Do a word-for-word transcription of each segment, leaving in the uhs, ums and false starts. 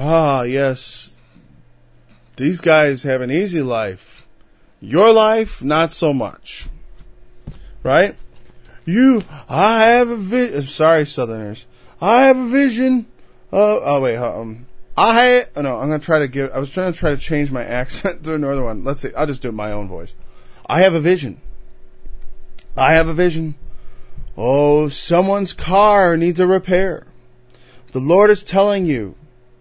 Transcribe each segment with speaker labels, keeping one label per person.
Speaker 1: ah, yes, these guys have an easy life. Your life, not so much. Right? You, I have a vision. Sorry, Southerners. I have a vision. Uh, oh, wait. Um, I, oh, no, I'm going to try to give, I was trying to try to change my accent to a northern one. Let's see. I'll just do it in my own voice. I have a vision. I have a vision. Oh, someone's car needs a repair. The Lord is telling you,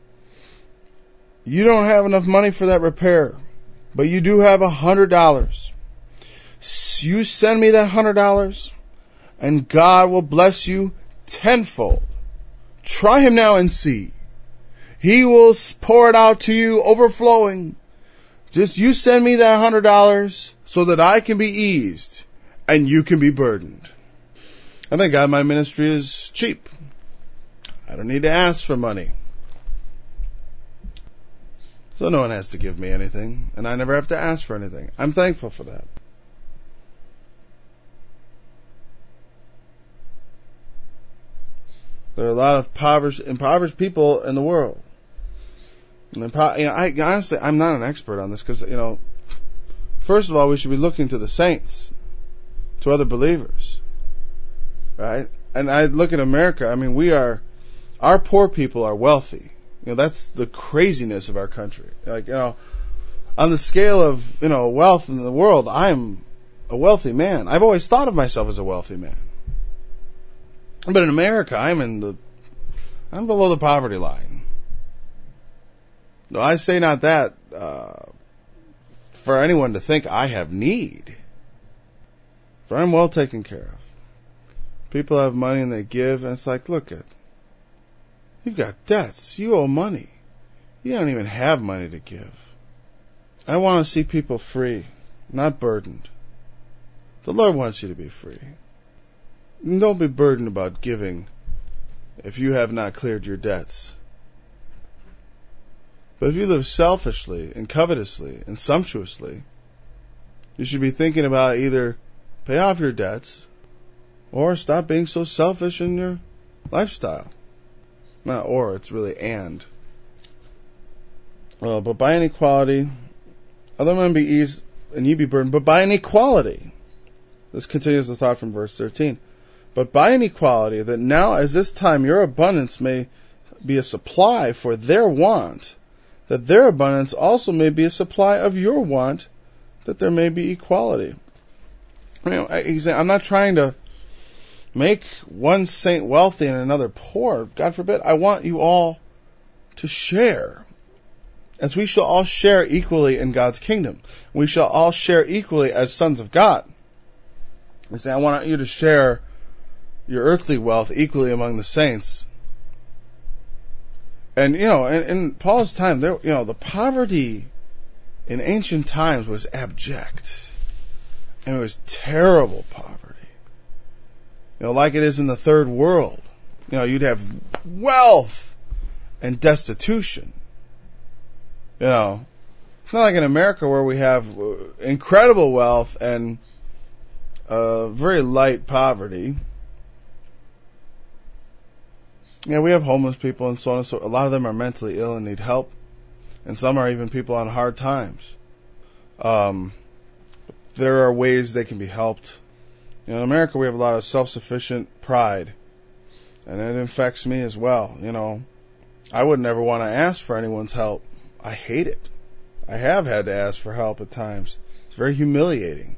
Speaker 1: you don't have enough money for that repair, but you do have a hundred dollars. You send me that hundred dollars, and God will bless you tenfold. Try him now and see. He will pour it out to you overflowing. Just you send me that hundred dollars so that I can be eased and you can be burdened. I thank God my ministry is cheap. I don't need to ask for money. So no one has to give me anything, and I never have to ask for anything. I'm thankful for that. There are a lot of impoverished, impoverished people in the world. And impo- you know, I honestly, I'm not an expert on this because, you know, first of all, we should be looking to the saints, to other believers, right? And I look at America. I mean, we are, our poor people are wealthy. You know, that's the craziness of our country. Like, you know, on the scale of, you know, wealth in the world, I'm a wealthy man. I've always thought of myself as a wealthy man. But in America, I'm in the, I'm below the poverty line. No, I say not that uh, for anyone to think I have need. For I'm well taken care of. People have money and they give, and it's like, look at, you've got debts. You owe money. You don't even have money to give. I want to see people free, not burdened. The Lord wants you to be free. And don't be burdened about giving if you have not cleared your debts. But if you live selfishly and covetously and sumptuously, you should be thinking about either pay off your debts or stop being so selfish in your lifestyle. Not or, it's really and. Well, but by inequality, other men be eased and ye be burdened, but by inequality. This continues the thought from verse thirteen. But by inequality, that now as this time your abundance may be a supply for their want, that their abundance also may be a supply of your want, that there may be equality. I mean, I'm not trying to make one saint wealthy and another poor. God forbid. I want you all to share, as we shall all share equally in God's kingdom. We shall all share equally as sons of God. I say, I want you to share your earthly wealth equally among the saints. And, you know, in, in Paul's time, there, you know, the poverty in ancient times was abject. And it was terrible poverty. You know, like it is in the third world. You know, you'd have wealth and destitution. You know, it's not like in America where we have incredible wealth and uh, very light poverty. Yeah, we have homeless people and so on and so. A lot of them are mentally ill and need help, and some are even people on hard times. Um, there are ways they can be helped. You know, in America, we have a lot of self-sufficient pride, and it infects me as well. You know, I would never want to ask for anyone's help. I hate it. I have had to ask for help at times. It's very humiliating.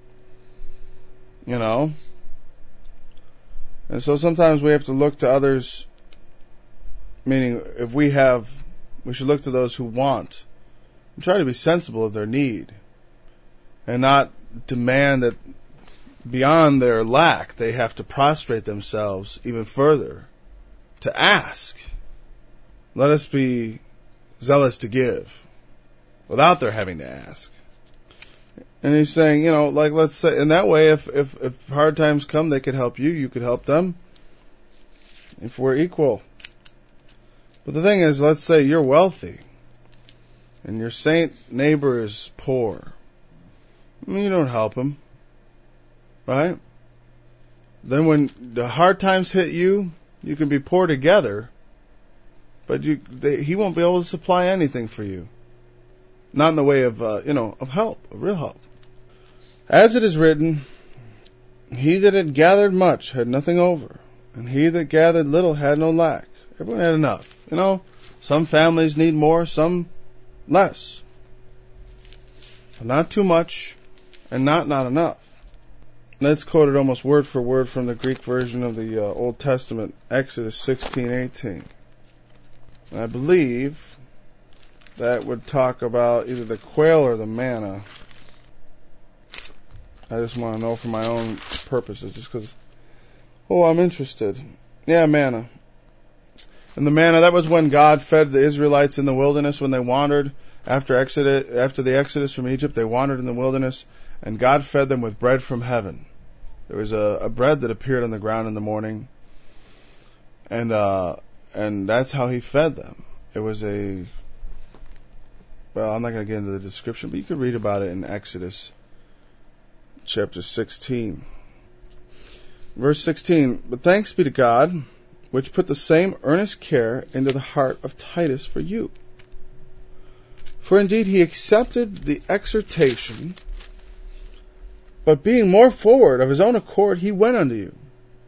Speaker 1: You know? And so sometimes we have to look to others, meaning if we have, we should look to those who want and try to be sensible of their need and not demand that beyond their lack they have to prostrate themselves even further to ask. Let us be zealous to give without their having to ask. And he's saying, you know, like, let's say, in that way, if, if, if hard times come, they could help you, you could help them, if we're equal. But the thing is, let's say you're wealthy, and your saint neighbor is poor. I mean, you don't help him, right? Then when the hard times hit you, you can be poor together, but you, they, he won't be able to supply anything for you. Not in the way of, uh, you know, of help, of real help. As it is written, he that had gathered much had nothing over, and he that gathered little had no lack. Everyone had enough. You know, some families need more, some less. But not too much, and not not enough. Let's quote it almost word for word from the Greek version of the uh, Old Testament, Exodus sixteen eighteen. And I believe that would talk about either the quail or the manna. I just want to know for my own purposes, just because, oh, I'm interested. Yeah, manna. And the manna, that was when God fed the Israelites in the wilderness when they wandered after Exodus, after the Exodus from Egypt. They wandered in the wilderness, and God fed them with bread from heaven. There was a, a bread that appeared on the ground in the morning, and uh, and that's how He fed them. It was a, well, I'm not going to get into the description, but you could read about it in Exodus chapter sixteen. Verse sixteen, but thanks be to God, which put the same earnest care into the heart of Titus for you. For indeed he accepted the exhortation, but being more forward of his own accord, he went unto you.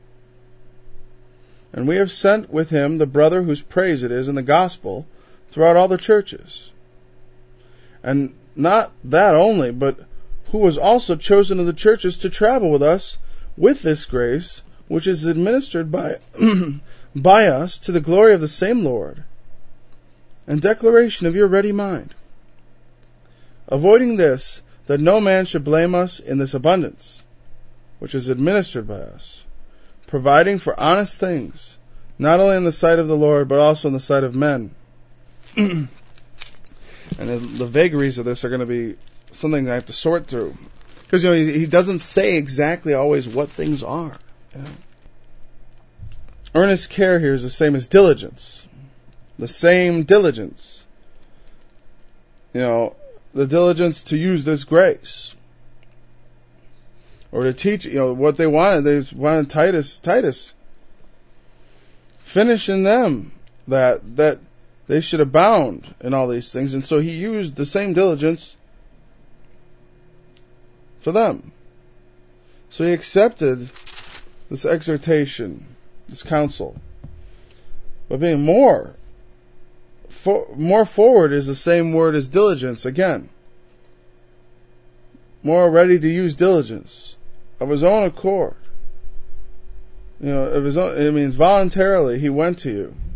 Speaker 1: And we have sent with him the brother whose praise it is in the gospel throughout all the churches. And not that only, but who was also chosen of the churches to travel with us with this grace, which is administered by by us to the glory of the same Lord, and declaration of your ready mind. Avoiding this, that no man should blame us in this abundance, which is administered by us, providing for honest things, not only in the sight of the Lord, but also in the sight of men. And the, the vagaries of this are going to be something I have to sort through. Because, you know, he, he doesn't say exactly always what things are. You know? Earnest care here is the same as diligence. The same diligence. You know, the diligence to use this grace. Or to teach, you know, what they wanted. They wanted Titus, Titus, finish in them that, that they should abound in all these things. And so he used the same diligence for them. So he accepted this exhortation, this counsel. But being more, for, more forward is the same word as diligence again. More ready to use diligence of his own accord. You know, of his own, it means voluntarily he went to you.